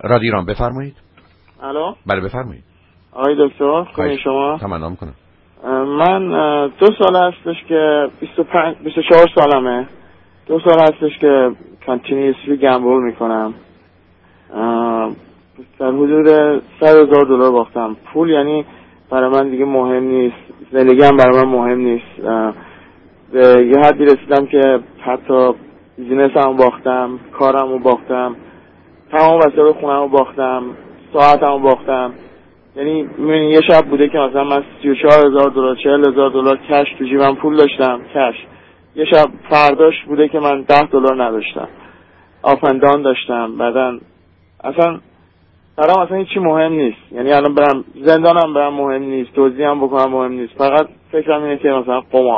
رادیو ایران بفرمایید. الو. بله بفرمایید. آقای دکتر خوبی شما؟ تمام کنم. من 2 سال هستش که 24 سالمه. 2 سال هستش که کانتینیوسلی گمبل میکنم. در حدود $100,000 باختم. پول یعنی برای من دیگه مهم نیست. زندگی هم برای من مهم نیست. به یه حدی رسیدم که حتی بیزینسمو باختم، کارمو باختم، تمام وسایل خونه‌مو باختم، ساعتمو باختم. یعنی یه شب بوده که مثلا من $34,000 $40,000 کش تو جیبم پول داشتم، کش. یه شب فرداش بوده که من $10 نداشتم، آفندان داشتم. بعدن اصلا برام اصلا هیچی مهم نیست. یعنی الان برم زندانم برام مهم نیست، دزدیم بکنم مهم نیست. فقط فکرم اینه که مثلا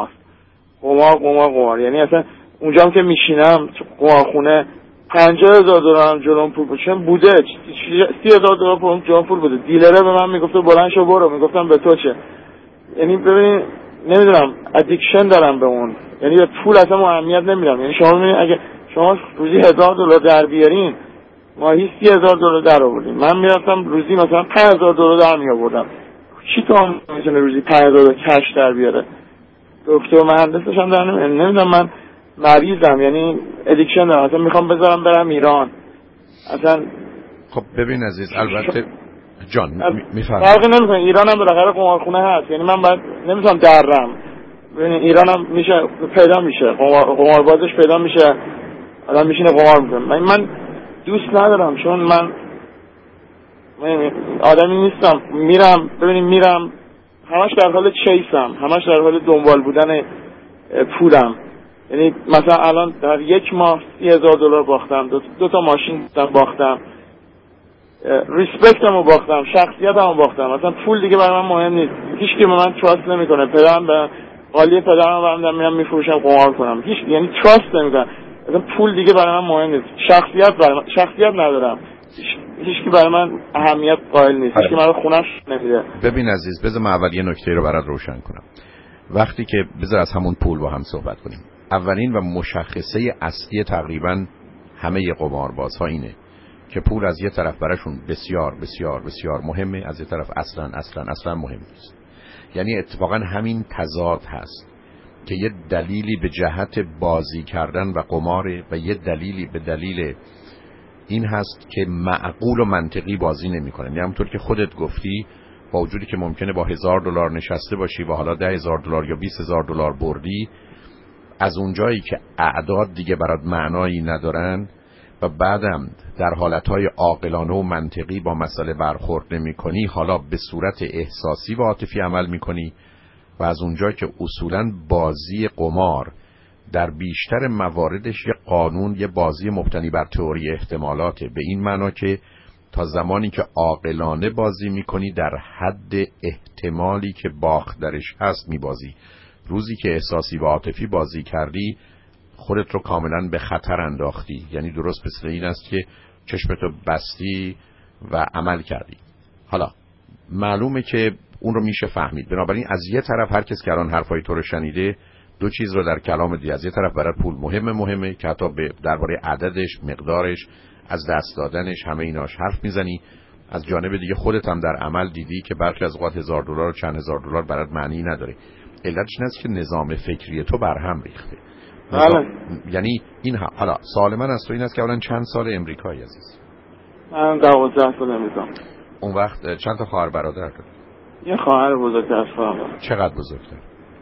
قمار. یعنی اصلا اونجام که میشینم تو قمارخونه $50,000 هم جلوم پول بود. چون بوده $30,000 جلوم پول بوده. دیلره به من میگفته بلند شو برو، میگفتم به تو چه. یعنی ببین نمیدونم ادیکشن دارم به اون. یعنی به پول اصلا اهمیت نمیدم. یعنی شما ببینید اگه شما روزی $1,000 در بیارین، ماهی $30,000 در آوردین. من میرفتم روزی مثلا $5,000 در می آوردم. کی تو میتونه روزی $5,000 کش در بیاره؟ دکتر مهندسش هم در نمیدونم. من مریضم، یعنی ادیکشن دارم. اصلا میخوام بذارم برم ایران. اصلا خب ببین عزیز، البته جان میفهمم فرقی نمیکنه. ایران هم بالاخره قمارخونه هست. یعنی من باید نمیتونم درم. ببین ایران هم میشه پیدا میشه، قماربازش پیدا میشه، آدم میشینه قمار میکنه. من دوست ندارم، چون من آدمی نیستم. میرم همش در حال چیسم، همش در حال دنبال بودن پولم. یعنی مثلا الان در یک ماه $30,000 باختم، 2 تا ماشین باختم، ریسپکتمو باختم، شخصیتمو باختم. مثلا پول دیگه برای من مهم نیست. هیچ کی به من تراست نمیکنه. پدرم به قالی پدرم برام میرم میفروشم قمار کنم. یعنی تراست نمیکنه. مثلا پول دیگه برای من مهم نیست. شخصیت ندارم. هیچ کی برای من اهمیت قائل نیست. هیچ کی منو خونش نمیده. ببین عزیز، بذار من اول یه نکته رو برات روشن کنم. وقتی که بذار از همون پول با هم صحبت کنیم. اولین و مشخصه اصلی تقریبا همه قماربازها اینه که پول از یه طرف براشون بسیار بسیار بسیار مهمه، از یه طرف اصلا مهم نیست. یعنی اتفاقا همین تضاد هست که یه دلیلی به جهت بازی کردن و قماره و یه دلیلی به دلیل این هست که معقول و منطقی بازی نمی‌کنه. یعنی همونطور که خودت گفتی، با وجودی که ممکنه با $1,000 نشسته باشی و حالا $10,000 یا $20,000 بردی، از اونجایی که اعداد دیگه برات معنایی ندارن و بعدم در حالتهای عاقلانه و منطقی با مسئله برخورد نمی‌کنی، حالا به صورت احساسی و عاطفی عمل می‌کنی و از اونجایی که اصولاً بازی قمار در بیشتر مواردش یه قانون، یه بازی مبتنی بر تئوری احتمالاته، به این معنا که تا زمانی که عاقلانه بازی میکنی در حد احتمالی که باخت درش هست میبازی. روزی که احساسی و عاطفی بازی کردی خودت رو کاملا به خطر انداختی. یعنی درست مثل این است که چشمتو بستی و عمل کردی. حالا معلومه که اون رو میشه فهمید. بنابراین از یه طرف هر کس که الان حرفای تو رو شنیده 2 چیز رو در کلام دی، از یه طرف برای پول مهمه که حتی درباره عددش، مقدارش، از دست دادنش، همه ایناش حرف میزنی. از جانب دیگه خودت هم در عمل دیدی که برخی از اوقات $1,000 و چند هزار دلار برات معنی نداره. علتش این است که نظام فکری تو برهم ریخته. یعنی این حالا سوال من از تو این است که اولا چند سال امریکایی عزیز؟ من 12 سال امریکا. اون وقت چند تا خواهر برادر داری؟ یه خواهر بزرگتر از خودم دارم. چقدر بزرگتر؟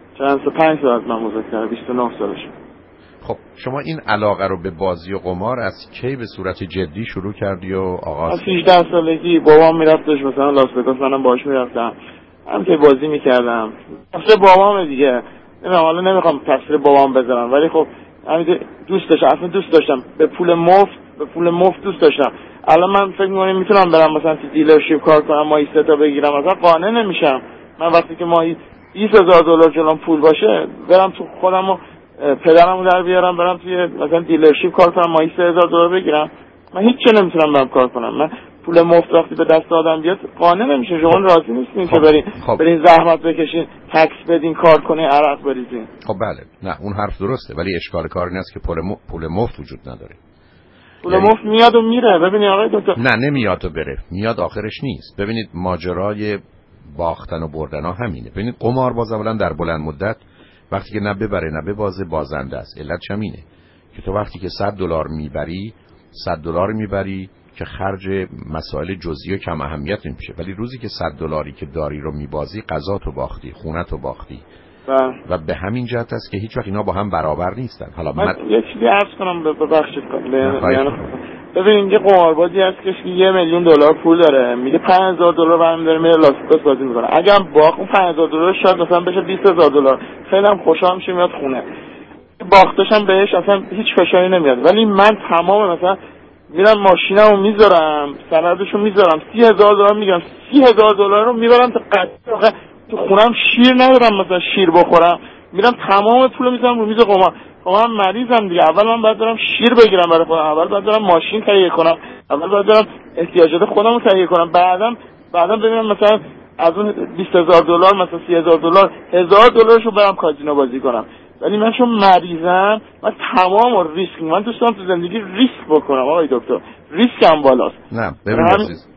5 سال از من بزرگتر، 29 سالشه. خب شما این علاقه رو به بازی و قمار از کی به صورت جدی شروع کردی و آغاز؟ از 18 سالگی بابام میرفتش مثلا لاس وگاس، منم باهاش میرفتم، هم که بازی میکردم. تقصیر بابام دیگه. حالا نمیخوام تقصیر بابام بذارم، ولی خب همین دوست داشتم، اصلا دوست داشتم به پول مفت دوست داشتم. الان من فکر می‌کنم میتونم برم مثلا تو دیلرشیپ کار کنم، ماهی 3 تا بگیرم، مثلا قانع نمیشم. من وقتی که ماهی $20,000 جلوم پول باشه برم تو خودمو پدرمو در بیارم، برم توی مثلا دیلرشیپ کار کنم، ماهی $3,000 بگیرم، من هیچ چه نمیتونم برم کار کنم. من پول مفت وقتی به دست آدم بیاد قانع نمیشه. شما راضی نیستین که برین زحمت بکشین، تکس بدین، کار کنین، عرق بریزین. خب بله، نه اون حرف درسته، ولی اشکال کار این است که پول مفت وجود نداره. پول مفت میاد و میره. ببینید آقای دکتر، نه نمیاد و بره، میاد آخرش نیست. ببینید ماجرای باختن و بردن ها همینه. ببینید قمارباز اولا در بلند مدت وقتی که نه ببره نه ببازه بازنده است. علتش همینه که تو وقتی که $100 میبری $100 میبری که خرج مسائل جزئی و کم اهمیت نمیشه، ولی روزی که $100 که داری رو میبازی غذا تو باختی، خونه تو باختی. و به همین جهت است که هیچ وقت اینا با هم برابر نیستن. حالا من یه چیزی عرض کنم، ببخشید ببینید یه قماربازی هست که $1,000,000 پول داره، میگه $5,000 برمی‌داره میره لاس وگاس بازی میکنه. اگه باخت اون $5,000 شاید مثلا بشه $20,000. خیلی هم خوشحال میشه میاد خونه. باختش هم بهش اصلا هیچ فشاری نمیاد. ولی من تمام مثلا میرم ماشینمو میذارم، سندشو میذارم، $30,000 میگم، $30,000 رو میبرم تا قطعه تو خونم شیر ندارم مثلا شیر بخورم، میرم تمام پولو میذارم رو میز قمار. من مریضم دیگه. اول من باید برم شیر بگیرم برای خودم، اول باید برم ماشین تهیه کنم، اول باید برم احتیاجات خودم رو تهیه کنم، بعدم ببینم مثلا از اون $20,000 مثلا $30,000 $1,000 رو برم کازینو بازی کنم. ولی من چون مریضم من تمام ریسک، من دوست دارم تو زندگی ریسک بکنم آقای دکتر، ریسکم بالاست. نه ببین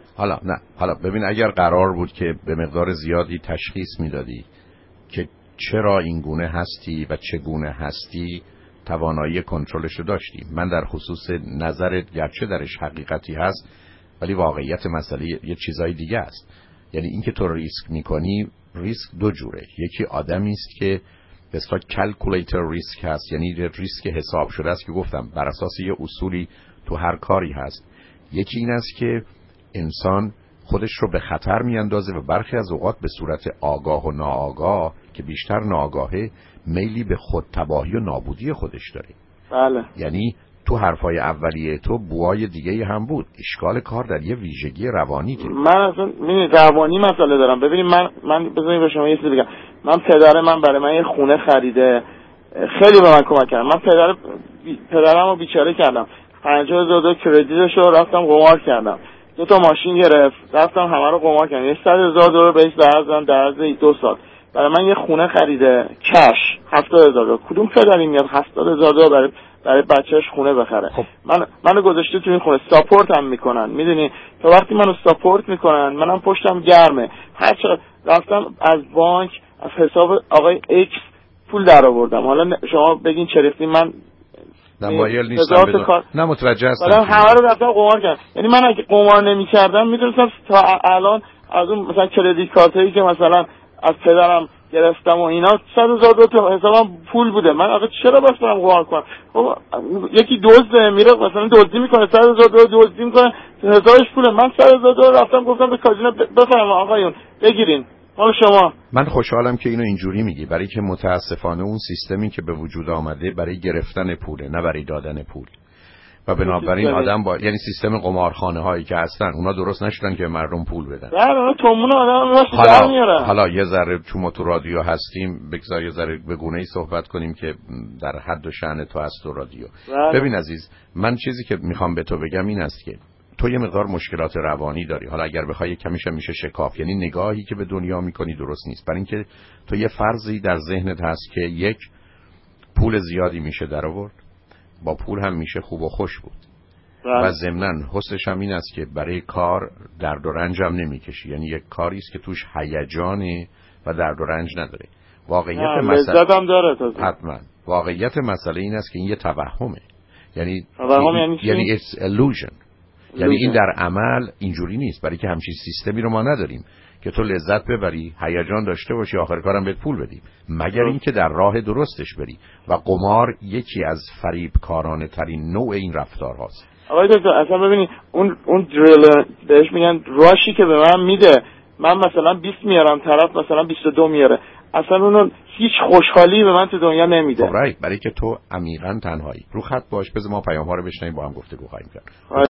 حالا ببین اگر قرار بود که به مقدار زیادی تشخیص میدادی که چرا این گونه هستی و چگونه هستی، توانایی کنترلش رو داشتی. من در خصوص نظرت گرچه درش حقیقتی هست ولی واقعیت مسئله یه چیزای دیگه است. یعنی اینکه تو ریسک میکنی، ریسک دو جوره. یکی آدمی است که به اصطلاح کلکولیتر ریسک هست، یعنی ریسک حساب شده است که گفتم بر اساس یه اصولی تو هر کاری هست. یکی این است که انسان خودش رو به خطر میاندازه و برخی از اوقات به صورت آگاه و ناآگاه که بیشتر ناآگاهه میلی به خود تباهی و نابودی خودش داره. بله. یعنی تو حرفای اولیه تو بوهای دیگه هم بود. اشکال کار در یه ویژگی روانی که من اصلا روانی مسئله دارم. ببینید من بذارید به شما یه چیزی بگم. پدرم برای من یه خونه خریده، خیلی به من کمک کرد. من پدرم رو بیچاره کردم، $50,000 کردیتش رو رفتم قمار کردم، 2 ماشین گرفت رفتم همه رو قمار کردم، $100,000 بهش در عرض 2 سال برای من یه خونه خریده کش $70,000. کدوم پدری میاد $70,000 برای بچهش خونه بخره؟ خب. منو گذاشته تو این خونه، ساپورت هم میکنن. میدونی تا وقتی منو ساپورت میکنن منم پشتم گرمه. هر رفتم از بانک از حساب آقای ایکس پول در آوردم. حالا شما بگین چرفتی من نمایل نیستم نه متوجه هستم. بعدم همه رو رفتم قمار کردم. یعنی من اگه قمار نمی‌کردم میدونستم تا الان از اون مثلا کردیت کارتایی که مثلا از پدرم گرفتم و اینا $100,000 تو حسابم پول بوده. من آخه چرا باید برم قمار کنم؟ خب یکی دزد میره مثلا دزدی میکنه $100,000 دزدی میکنه تو حسابش پوله. من $100,000 رفتم گفتم به کازینو بفرمایید آقایون بگیرین مال شما. من خوشحالم که اینو اینجوری میگی، برای که متاسفانه اون سیستمی که به وجود آمده برای گرفتن پوله نه برای دادن پول. و بنابراین آدم یعنی سیستم قمارخانه هایی که هستن اونا درست نشدن که مردم پول بدن. نه تومون آدم در میاره. حالا یه ذره چون ما تو رادیو هستیم بگذار یه ذره به گونه‌ای صحبت کنیم که در حد و شأن تو هست تو رادیو. ببین عزیز، من چیزی که میخوام به تو بگم این است که تو یه مقدار مشکلات روانی داری. حالا اگر بخوای کمیش میشه شکاف، یعنی نگاهی که به دنیا میکنی درست نیست. برای اینکه تو یه فرضی در ذهنت هست که یک پول زیادی میشه در آورد، با پول هم میشه خوب و خوش بود و ضمناً حسنش هم این است که برای کار درد و رنج هم نمیکشی. یعنی یک کاری است که توش هیجانه و درد و رنج نداره. واقعیت مسئله لذت هم داره حتما. واقعیت مسئله این است که این یه توهمه. یعنی یعنی it's illusion. یعنی این در عمل اینجوری نیست، برای که همچین سیستمی رو ما نداریم که تو لذت ببری، هیجان داشته باشی، آخر کارم بهت پول بدیم، مگر اینکه در راه درستش بری. و قمار یکی از فریبکارانه ترین نوع این رفتار هاست. آقای دکتر اصلا ببینید اون دریل بهش میگن راشی که به من میده، من مثلا 20 میارم طرف مثلا 22 میاره، اصلا اونو هیچ خوشحالی به من تو دنیا نمیده. برای که تو عمیقاً تنهایی. رو خط باش، بذار ما پیام ها رو بشنویم با هم گفتگو خواهیم کرد.